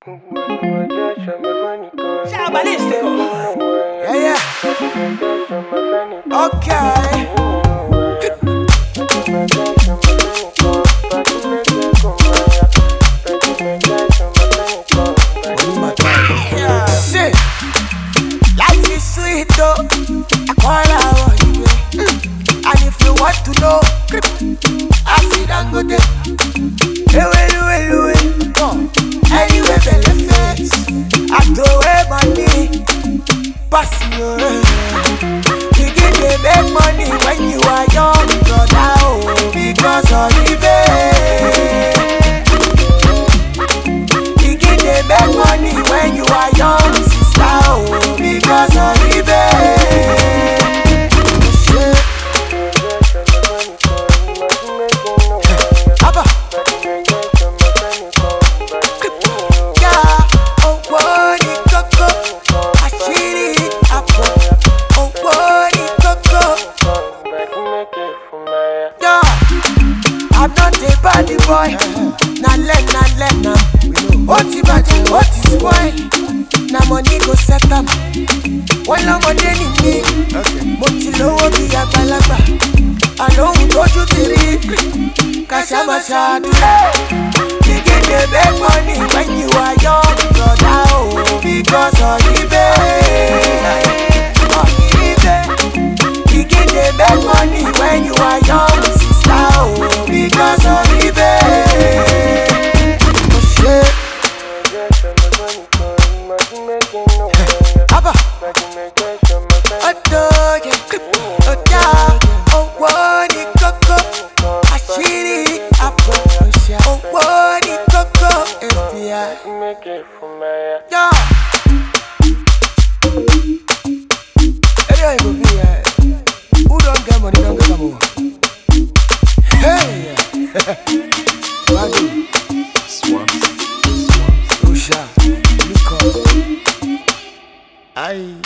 Yeah, yeah. Okay. See, life is sweet though. I call out you, and if you want to know, I see that go there. Anyway, belly face, I throw away money, pass you. You get the big money when you are young, brother, oh, because of the babe. You get the big money when you are young, sister, oh, because of the babe. I'm not a bad boy, na let now. What you bad, what is spoil? Na money go set up. One more money in me. Motilo will be a balaba. Alone go to the Kashama Shadu. You get the big money when you are young, brother, oh, because of the babe. You get the big money when you are young, sister, oh, because of the babe. Oh shit. Abba. Oh yeah. Oh what the coco. Ashiri apple. Oh what the coco. FBI. Yeah. Anyway, go be here. Who don't get money, don't get money. Hey! Wagyu. Swamps. Rusha. Nico. Aye.